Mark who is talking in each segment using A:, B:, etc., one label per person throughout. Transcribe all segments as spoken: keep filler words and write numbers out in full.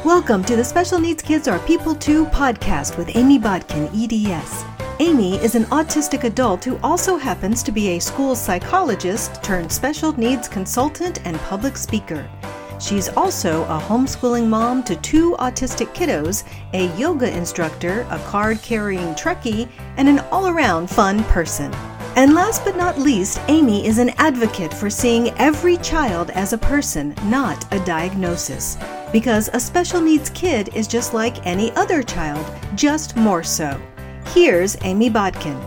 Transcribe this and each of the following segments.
A: Welcome to the Special Needs Kids Are People Too podcast with Amy Bodkin, E D S. Amy is an autistic adult who also happens to be a school psychologist turned special needs consultant and public speaker. She's also a homeschooling mom to two autistic kiddos, a yoga instructor, a card-carrying Trekkie, and an all-around fun person. And last but not least, Amy is an advocate for seeing every child as a person, not a diagnosis. Because a special needs kid is just like any other child, just more so. Here's Amy Bodkin.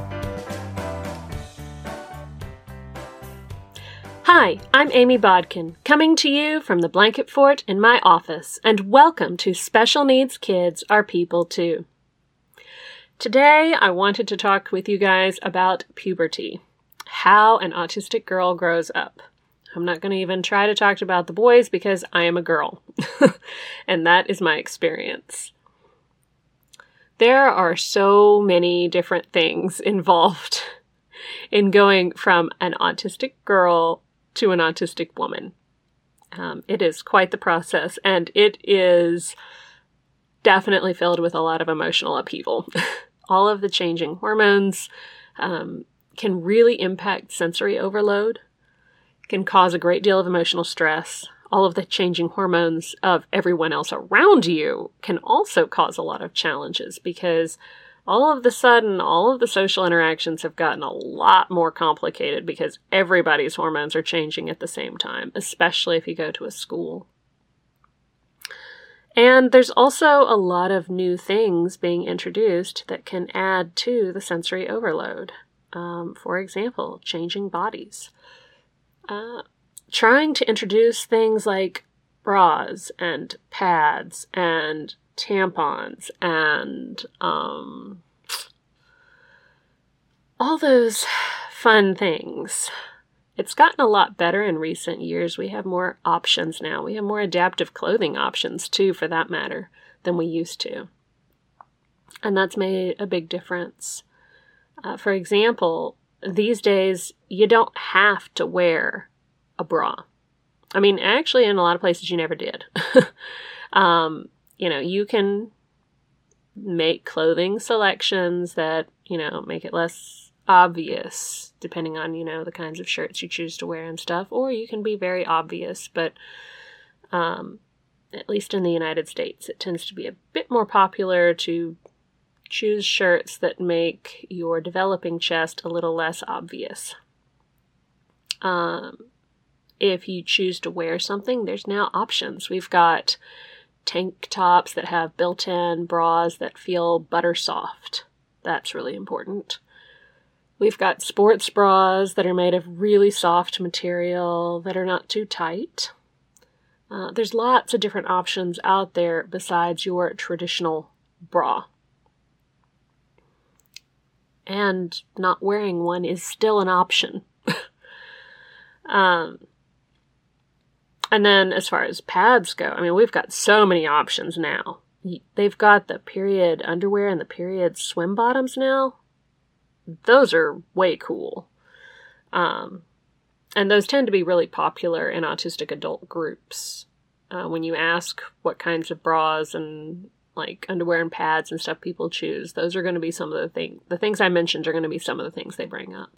B: Hi, I'm Amy Bodkin, coming to you from the blanket fort in my office, and welcome to Special Needs Kids Are People Too. Today, I wanted to talk with you guys about puberty, how an autistic girl grows up. I'm not going to even try to talk about the boys because I am a girl, and that is my experience. There are so many different things involved in going from an autistic girl to an autistic woman. Um, it is quite the process, and it is definitely filled with a lot of emotional upheaval. All of the changing hormones um, can really impact sensory overload, can cause a great deal of emotional stress. All of the changing hormones of everyone else around you can also cause a lot of challenges because all of the sudden, all of the social interactions have gotten a lot more complicated because everybody's hormones are changing at the same time, especially if you go to a school. And there's also a lot of new things being introduced that can add to the sensory overload. Um, for example, changing bodies. Uh, trying to introduce things like bras and pads and tampons and um, all those fun things. It's gotten a lot better in recent years. We have more options now. We have more adaptive clothing options, too, for that matter, than we used to. And that's made a big difference. Uh, for example, these days, you don't have to wear a bra. I mean, actually, in a lot of places, you never did. um, you know, you can make clothing selections that, you know, make it less obvious, depending on, you know, the kinds of shirts you choose to wear and stuff, or you can be very obvious, but um, at least in the United States, it tends to be a bit more popular to choose shirts that make your developing chest a little less obvious. Um, if you choose to wear something, there's now options. We've got tank tops that have built-in bras that feel butter soft. That's really important. We've got sports bras that are made of really soft material that are not too tight. Uh, there's lots of different options out there besides your traditional bra. And not wearing one is still an option. um, and then as far as pads go, I mean, we've got so many options now. They've got the period underwear and the period swim bottoms now. Those are way cool. Um, and those tend to be really popular in autistic adult groups. Uh, when you ask what kinds of bras and like underwear and pads and stuff people choose, those are going to be some of the things, the things I mentioned are going to be some of the things they bring up.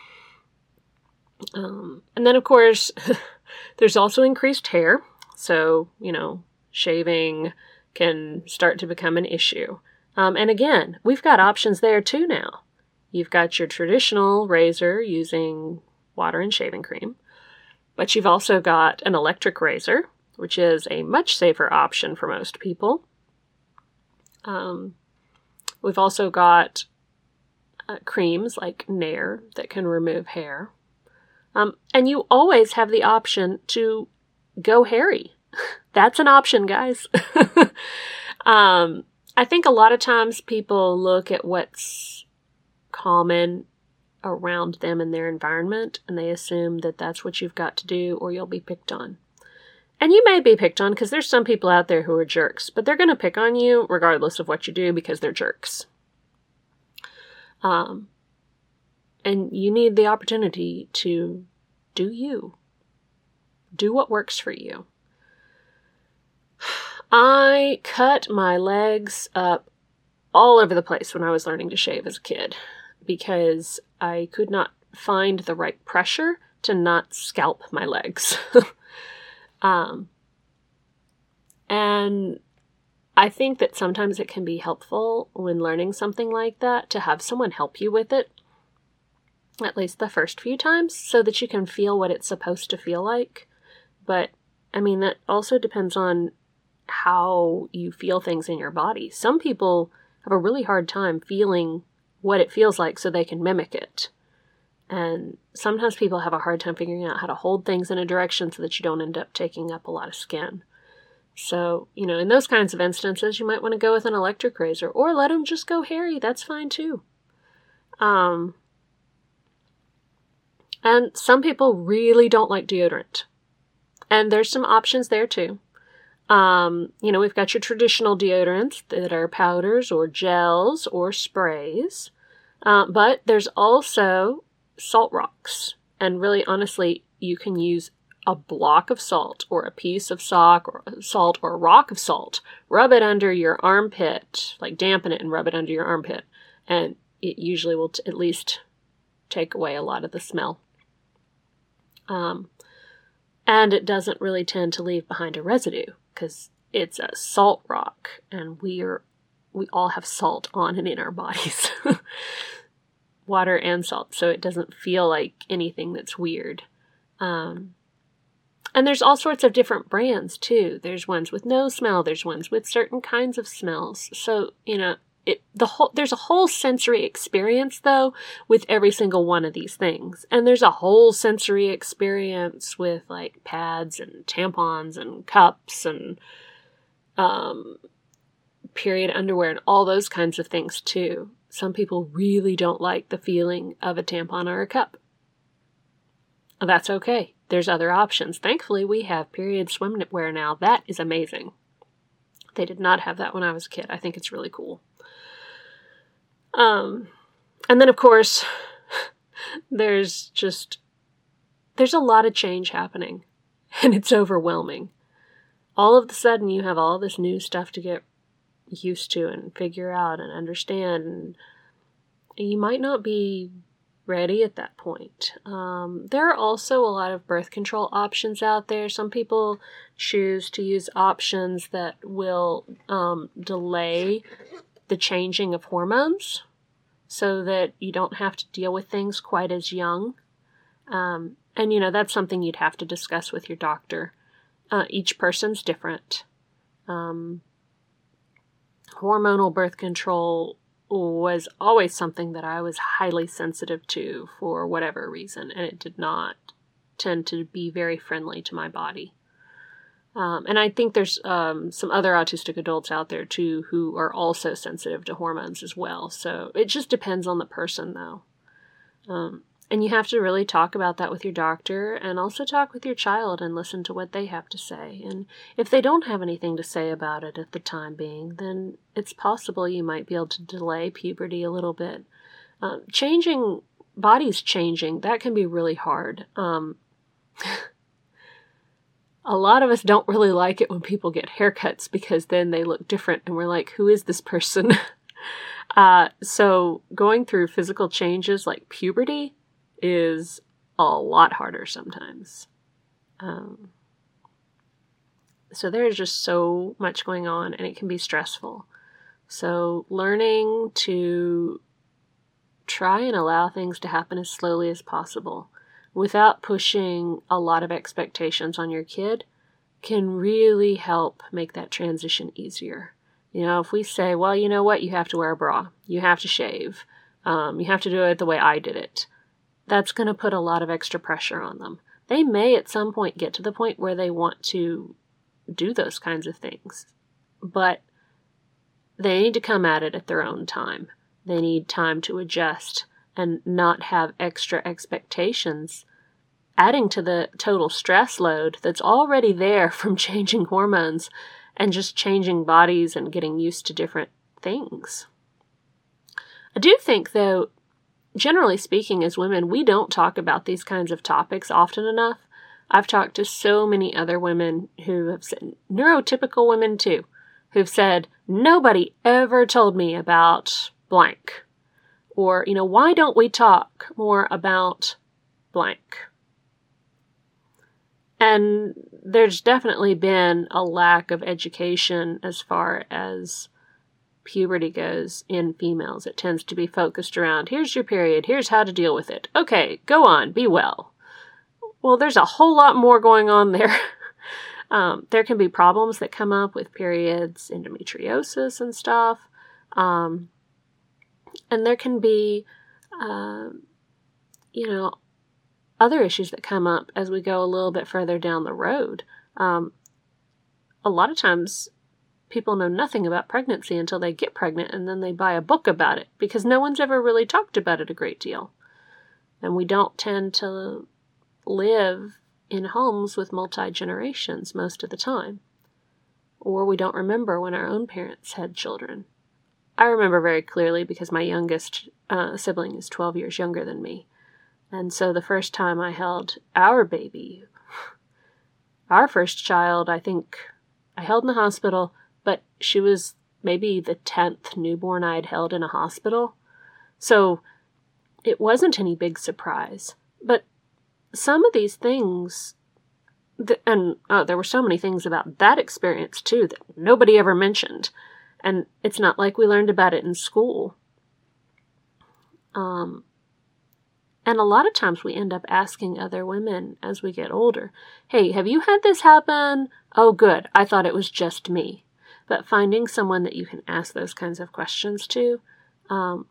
B: Um, and then of course, there's also increased hair. So, you know, shaving can start to become an issue. Um, and again, we've got options there too now. You've got your traditional razor using water and shaving cream, but you've also got an electric razor, which is a much safer option for most people. Um, we've also got uh, creams like Nair that can remove hair. Um, and you always have the option to go hairy. That's an option, guys. um, I think a lot of times people look at what's common around them in their environment, and they assume that that's what you've got to do or you'll be picked on. And you may be picked on because there's some people out there who are jerks, but they're going to pick on you regardless of what you do because they're jerks. Um, and you need the opportunity to do you. Do what works for you. I cut my legs up all over the place when I was learning to shave as a kid because I could not find the right pressure to not scalp my legs. um, and I think that sometimes it can be helpful when learning something like that to have someone help you with it, at least the first few times, so that you can feel what it's supposed to feel like. But, I mean, that also depends on how you feel things in your body. Some people have a really hard time feeling what it feels like so they can mimic it. And sometimes people have a hard time figuring out how to hold things in a direction so that you don't end up taking up a lot of skin. So, you know, in those kinds of instances, you might want to go with an electric razor, or let them just go hairy. That's fine too. Um, and some people really don't like deodorant. And there's some options there too. Um, you know, we've got your traditional deodorants that are powders or gels or sprays. Uh, but there's also salt rocks. And really, honestly, you can use a block of salt or a piece of sock or salt or a rock of salt. Rub it under your armpit, like dampen it and rub it under your armpit. And it usually will t- at least take away a lot of the smell. Um, and it doesn't really tend to leave behind a residue because it's a salt rock and we are, we all have salt on and in our bodies. Water and salt, so it doesn't feel like anything that's weird. Um, and there's all sorts of different brands too. There's ones with no smell. There's ones with certain kinds of smells. So, you know, it the whole there's a whole sensory experience though with every single one of these things. And there's a whole sensory experience with like pads and tampons and cups and um, period underwear and all those kinds of things too. Some people really don't like the feeling of a tampon or a cup. That's okay. There's other options. Thankfully, we have period swimwear now. That is amazing. They did not have that when I was a kid. I think it's really cool. Um, and then, of course, there's just, there's a lot of change happening, and it's overwhelming. All of a sudden, you have all this new stuff to get used to and figure out and understand, and you might not be ready at that point. Um, there are also a lot of birth control options out there. Some people choose to use options that will um, delay the changing of hormones so that you don't have to deal with things quite as young. Um, and, you know, that's something you'd have to discuss with your doctor. Uh, each person's different. Um, Hormonal birth control was always something that I was highly sensitive to for whatever reason, and it did not tend to be very friendly to my body. Um, and I think there's um, some other autistic adults out there, too, who are also sensitive to hormones as well. So it just depends on the person, though. Um, and you have to really talk about that with your doctor and also talk with your child and listen to what they have to say. And if they don't have anything to say about it at the time being, then it's possible you might be able to delay puberty a little bit. Um, changing, bodies changing, that can be really hard. Um, a lot of us don't really like it when people get haircuts because then they look different and we're like, who is this person? uh, so going through physical changes like puberty is a lot harder sometimes. Um, so there's just so much going on and it can be stressful. So learning to try and allow things to happen as slowly as possible without pushing a lot of expectations on your kid can really help make that transition easier. You know, if we say, well, you know what, you have to wear a bra, you have to shave, um, you have to do it the way I did it, that's going to put a lot of extra pressure on them. They may at some point get to the point where they want to do those kinds of things, but they need to come at it at their own time. They need time to adjust and not have extra expectations, adding to the total stress load that's already there from changing hormones and just changing bodies and getting used to different things. I do think, though, generally speaking, as women, we don't talk about these kinds of topics often enough. I've talked to so many other women who have said, neurotypical women too, who've said, nobody ever told me about blank. Or, you know, why don't we talk more about blank? And there's definitely been a lack of education as far as puberty goes in females. It tends to be focused around, here's your period, here's how to deal with it. Okay, go on, be well. Well, there's a whole lot more going on there. um, there can be problems that come up with periods, endometriosis and stuff. Um, and there can be, uh, you know, other issues that come up as we go a little bit further down the road. Um, a lot of times people know nothing about pregnancy until they get pregnant, and then they buy a book about it because no one's ever really talked about it a great deal. And we don't tend to live in homes with multi-generations most of the time. Or we don't remember when our own parents had children. I remember very clearly because my youngest uh, sibling is twelve years younger than me. And so the first time I held our baby, our first child, I think I held in the hospital, but she was maybe the tenth newborn I'd held in a hospital. So it wasn't any big surprise. But some of these things, th- and oh, there were so many things about that experience too that nobody ever mentioned. And it's not like we learned about it in school. Um, and a lot of times we end up asking other women as we get older, hey, have you had this happen? Oh, good. I thought it was just me. But finding someone that you can ask those kinds of questions to, um,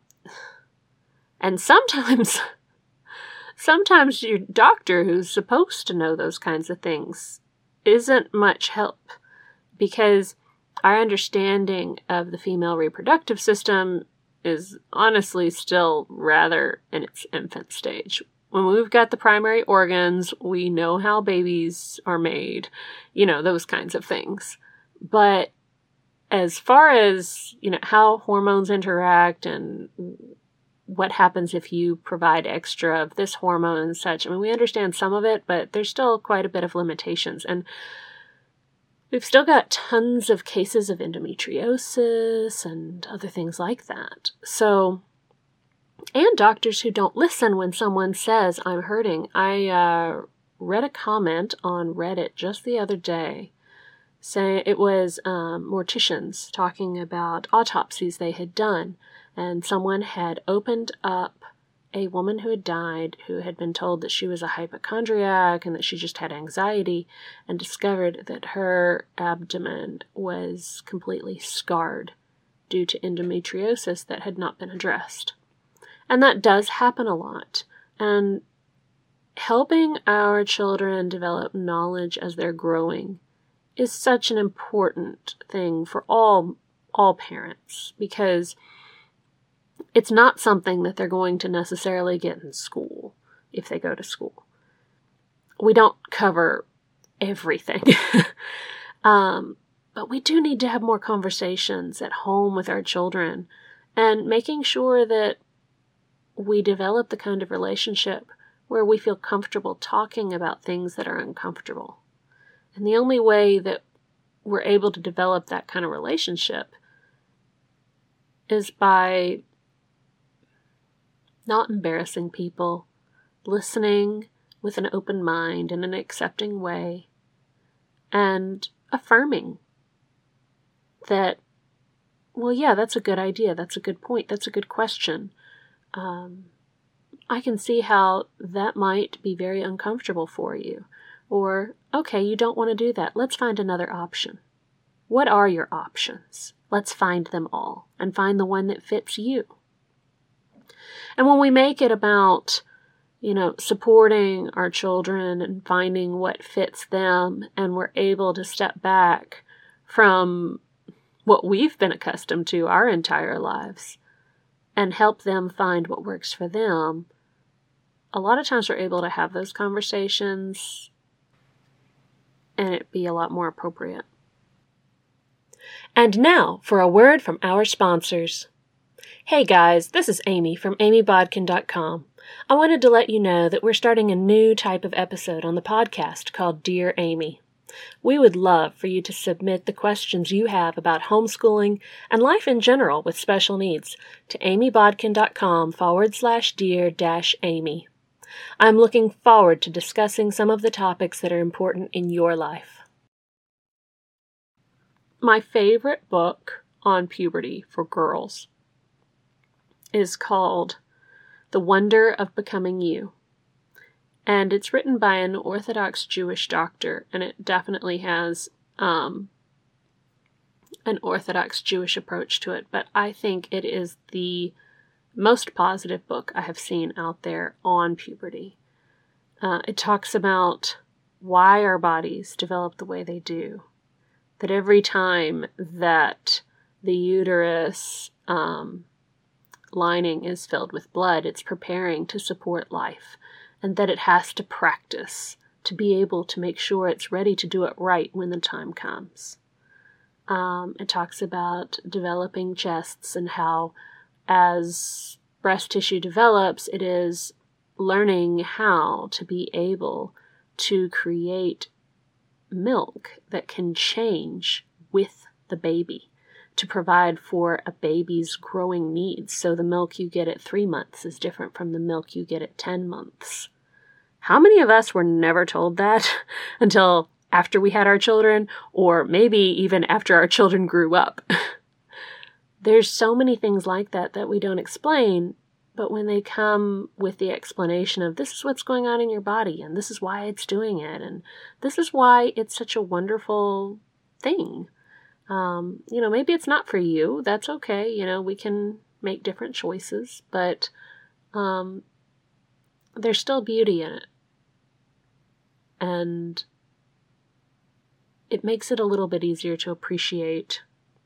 B: and sometimes, sometimes your doctor who's supposed to know those kinds of things isn't much help, because our understanding of the female reproductive system is honestly still rather in its infant stage. When we've got the primary organs, we know how babies are made, you know, those kinds of things. But as far as, you know, how hormones interact and what happens if you provide extra of this hormone and such, I mean, we understand some of it, but there's still quite a bit of limitations. And we've still got tons of cases of endometriosis and other things like that. So, and doctors who don't listen when someone says, I'm hurting. I uh, read a comment on Reddit just the other day. Say it was um, morticians talking about autopsies they had done, and someone had opened up a woman who had died, who had been told that she was a hypochondriac and that she just had anxiety, and discovered that her abdomen was completely scarred due to endometriosis that had not been addressed. And that does happen a lot. And helping our children develop knowledge as they're growing is such an important thing for all all parents, because it's not something that they're going to necessarily get in school if they go to school. We don't cover everything. um, but we do need to have more conversations at home with our children, and making sure that we develop the kind of relationship where we feel comfortable talking about things that are uncomfortable. And the only way that we're able to develop that kind of relationship is by not embarrassing people, listening with an open mind in an accepting way, and affirming that, well, yeah, that's a good idea, that's a good point, that's a good question. Um, I can see how that might be very uncomfortable for you. Or, okay, you don't want to do that. Let's find another option. What are your options? Let's find them all and find the one that fits you. And when we make it about, you know, supporting our children and finding what fits them, and we're able to step back from what we've been accustomed to our entire lives and help them find what works for them, a lot of times we're able to have those conversations and it be a lot more appropriate. And now for a word from our sponsors. Hey guys, this is Amy from amy bodkin dot com. I wanted to let you know that we're starting a new type of episode on the podcast called Dear Amy. We would love for you to submit the questions you have about homeschooling and life in general with special needs to amy bodkin dot com forward slash dear dash Amy. I'm looking forward to discussing some of the topics that are important in your life. My favorite book on puberty for girls is called The Wonder of Becoming You. And it's written by an Orthodox Jewish doctor, and it definitely has um, an Orthodox Jewish approach to it. But I think it is the most positive book I have seen out there on puberty. Uh, it talks about why our bodies develop the way they do. That every time that the uterus um, lining is filled with blood, it's preparing to support life, and that it has to practice to be able to make sure it's ready to do it right when the time comes. Um, it talks about developing chests and how as breast tissue develops, it is learning how to be able to create milk that can change with the baby to provide for a baby's growing needs. So the milk you get at three months is different from the milk you get at ten months. How many of us were never told that until after we had our children, or maybe even after our children grew up? There's so many things like that that we don't explain, but when they come with the explanation of this is what's going on in your body, and this is why it's doing it, and this is why it's such a wonderful thing. Um, you know, maybe it's not for you. That's okay. You know, we can make different choices, but um, there's still beauty in it. And it makes it a little bit easier to appreciate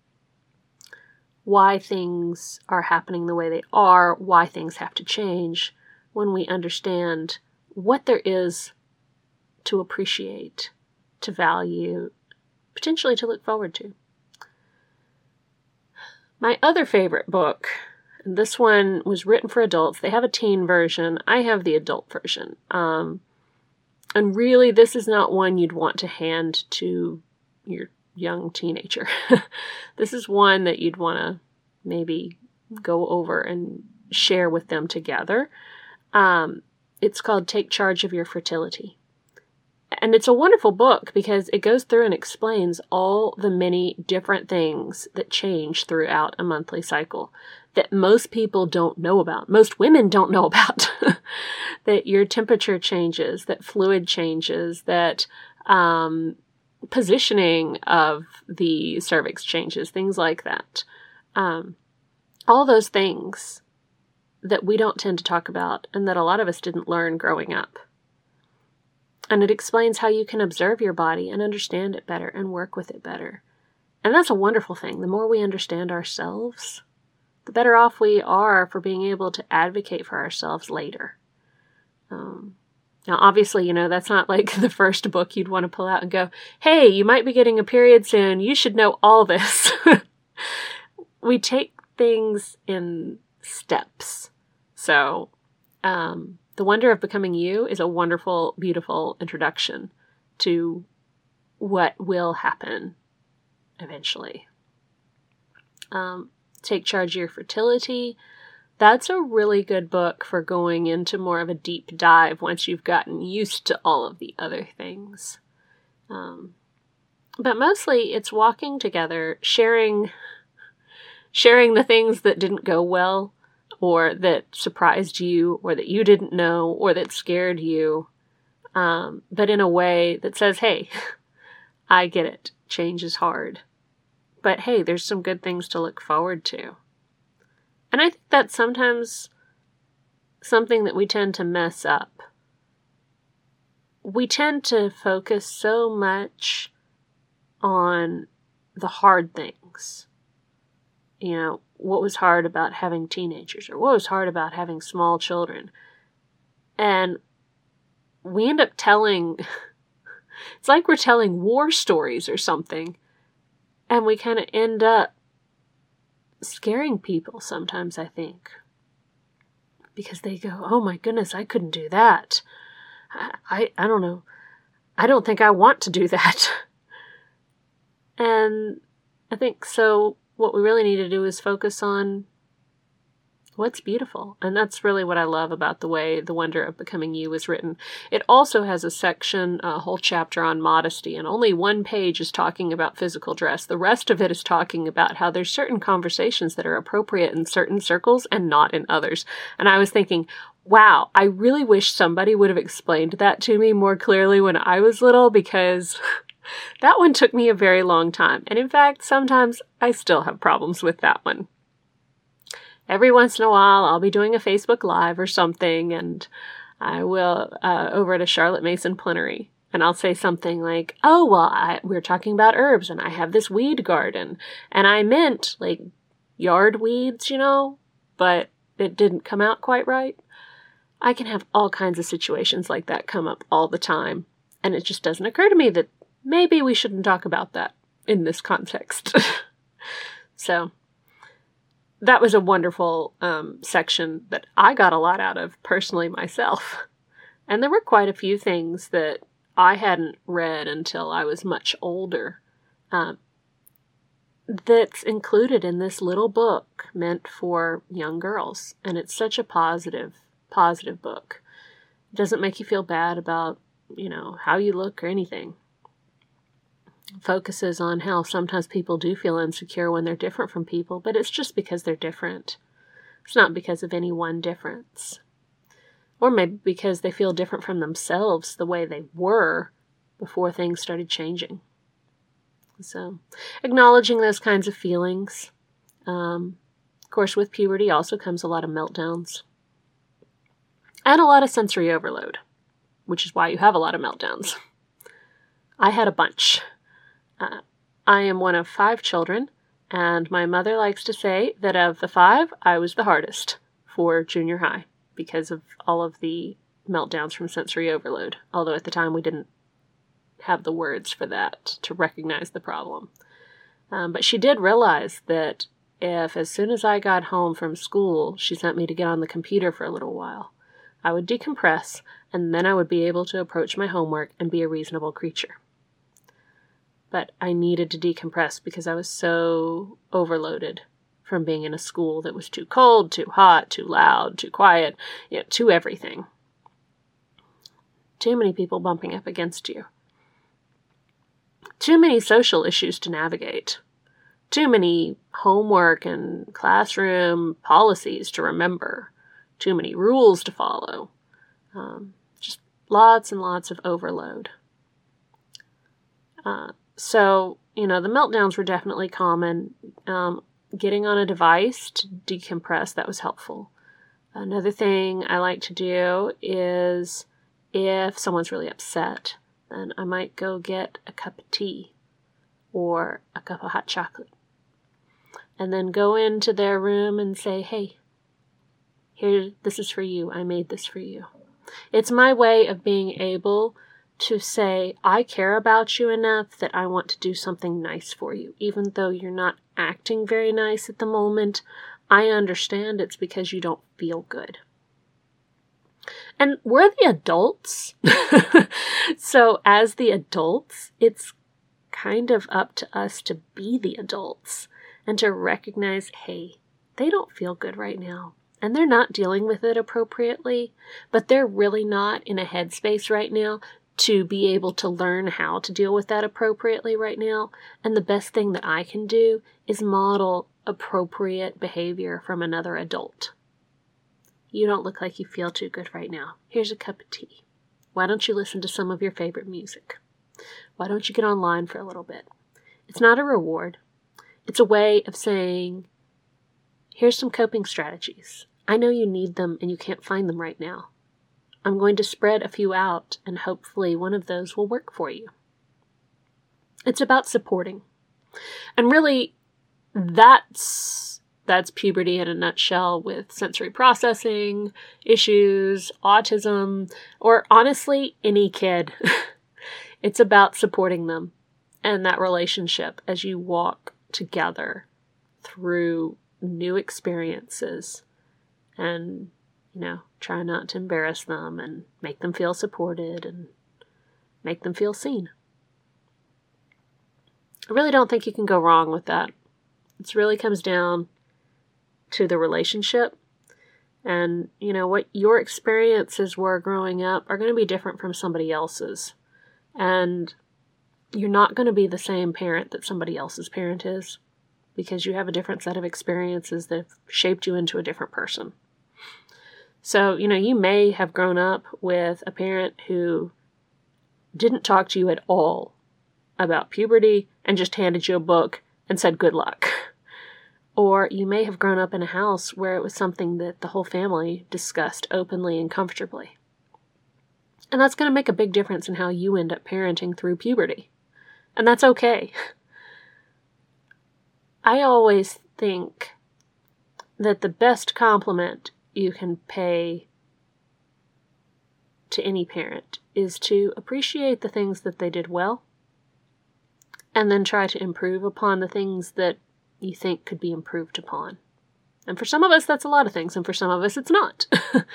B: why things are happening the way they are, why things have to change, when we understand what there is to appreciate, to value, potentially to look forward to. My other favorite book, and this one was written for adults. They have a teen version. I have the adult version. Um, and really, this is not one you'd want to hand to your young teenager. This is one that you'd want to maybe go over and share with them together. Um, it's called Take Charge of Your Fertility. And it's a wonderful book because it goes through and explains all the many different things that change throughout a monthly cycle that most people don't know about. Most women don't know about. That your temperature changes, that fluid changes, that um, positioning of the cervix changes, things like that. Um, all those things that we don't tend to talk about and that a lot of us didn't learn growing up. And it explains how you can observe your body and understand it better and work with it better. And that's a wonderful thing. The more we understand ourselves, the better off we are for being able to advocate for ourselves later. Um, now, obviously, you know, that's not like the first book you'd want to pull out and go, hey, you might be getting a period soon. You should know all this. We take things in steps. So, um... The Wonder of Becoming You is a wonderful, beautiful introduction to what will happen eventually. Um, Take Charge of Your Fertility. That's a really good book for going into more of a deep dive once you've gotten used to all of the other things. Um, but mostly it's walking together, sharing, sharing the things that didn't go well, or that surprised you, or that you didn't know, or that scared you, um, but in a way that says, hey, I get it. Change is hard. But hey, there's some good things to look forward to. And I think that's sometimes something that we tend to mess up. We tend to focus so much on the hard things. You know, what was hard about having teenagers, or what was hard about having small children. And we end up telling, it's like we're telling war stories or something. And we kind of end up scaring people sometimes, I think. Because they go, oh my goodness, I couldn't do that. I, I, I don't know. I don't think I want to do that. And I think so what we really need to do is focus on what's beautiful. And that's really what I love about the way The Wonder of Becoming You was written. It also has a section, a whole chapter on modesty, and only one page is talking about physical dress. The rest of it is talking about how there's certain conversations that are appropriate in certain circles and not in others. And I was thinking, wow, I really wish somebody would have explained that to me more clearly when I was little, because that one took me a very long time. And in fact, sometimes I still have problems with that one. Every once in a while, I'll be doing a Facebook Live or something, and I will, uh, over at a Charlotte Mason plenary, and I'll say something like, oh, well, I, we're talking about herbs, and I have this weed garden, and I meant, like, yard weeds, you know, but it didn't come out quite right. I can have all kinds of situations like that come up all the time, and it just doesn't occur to me that maybe we shouldn't talk about that in this context. So that was a wonderful um, section that I got a lot out of personally myself. And there were quite a few things that I hadn't read until I was much older um, that's included in this little book meant for young girls. And it's such a positive, positive book. It doesn't make you feel bad about, you know, how you look or anything. Focuses on how sometimes people do feel insecure when they're different from people, but it's just because they're different. It's not because of any one difference. Or maybe because they feel different from themselves the way they were before things started changing. So, acknowledging those kinds of feelings. Um, of course, with puberty also comes a lot of meltdowns. And a lot of sensory overload, which is why you have a lot of meltdowns. I had a bunch. Uh, I am one of five children, and my mother likes to say that of the five, I was the hardest for junior high because of all of the meltdowns from sensory overload, although at the time we didn't have the words for that to recognize the problem. Um, but she did realize that if as soon as I got home from school, she sent me to get on the computer for a little while, I would decompress, and then I would be able to approach my homework and be a reasonable creature. But I needed to decompress because I was so overloaded from being in a school that was too cold, too hot, too loud, too quiet, you know, too everything. Too many people bumping up against you. Too many social issues to navigate. Too many homework and classroom policies to remember. Too many rules to follow. Um, just lots and lots of overload. Uh, So, you know, the meltdowns were definitely common. Um, getting on a device to decompress, that was helpful. Another thing I like to do is if someone's really upset, then I might go get a cup of tea or a cup of hot chocolate. And then go into their room and say, hey, here, this is for you. I made this for you. It's my way of being able to say, I care about you enough that I want to do something nice for you. Even though you're not acting very nice at the moment, I understand it's because you don't feel good. And we're the adults. So as the adults, it's kind of up to us to be the adults and to recognize, hey, they don't feel good right now. And they're not dealing with it appropriately, but they're really not in a headspace right now to be able to learn how to deal with that appropriately right now. And the best thing that I can do is model appropriate behavior from another adult. You don't look like you feel too good right now. Here's a cup of tea. Why don't you listen to some of your favorite music? Why don't you get online for a little bit? It's not a reward. It's a way of saying, here's some coping strategies. I know you need them and you can't find them right now. I'm going to spread a few out, and hopefully one of those will work for you. It's about supporting. And really, that's, that's puberty in a nutshell with sensory processing, issues, autism, or honestly, any kid. It's about supporting them and that relationship as you walk together through new experiences and, you know, try not to embarrass them and make them feel supported and make them feel seen. I really don't think you can go wrong with that. It really comes down to the relationship. And, you know, what your experiences were growing up are going to be different from somebody else's. And you're not going to be the same parent that somebody else's parent is, because you have a different set of experiences that have shaped you into a different person. So, you know, you may have grown up with a parent who didn't talk to you at all about puberty and just handed you a book and said good luck. Or you may have grown up in a house where it was something that the whole family discussed openly and comfortably. And that's going to make a big difference in how you end up parenting through puberty. And that's okay. I always think that the best compliment you can pay to any parent is to appreciate the things that they did well, and then try to improve upon the things that you think could be improved upon. And for some of us, that's a lot of things, and for some of us, it's not.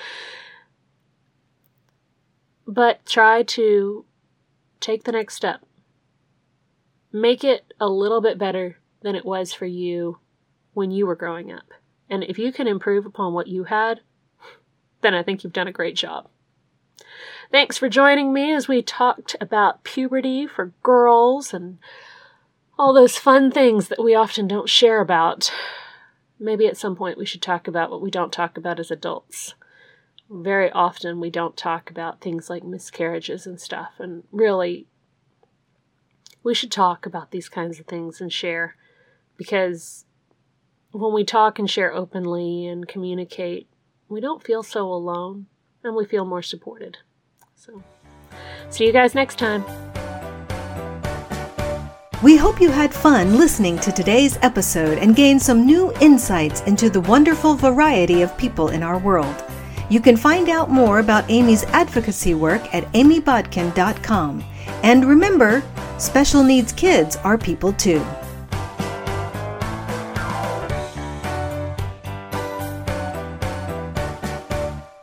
B: But try to take the next step. Make it a little bit better than it was for you when you were growing up. And if you can improve upon what you had, then I think you've done a great job. Thanks for joining me as we talked about puberty for girls and all those fun things that we often don't share about. Maybe at some point we should talk about what we don't talk about as adults. Very often we don't talk about things like miscarriages and stuff, and really we should talk about these kinds of things and share, because when we talk and share openly and communicate, we don't feel so alone and we feel more supported. So, see you guys next time.
A: We hope you had fun listening to today's episode and gained some new insights into the wonderful variety of people in our world. You can find out more about Amy's advocacy work at amy bodkin dot com. And remember, special needs kids are people too.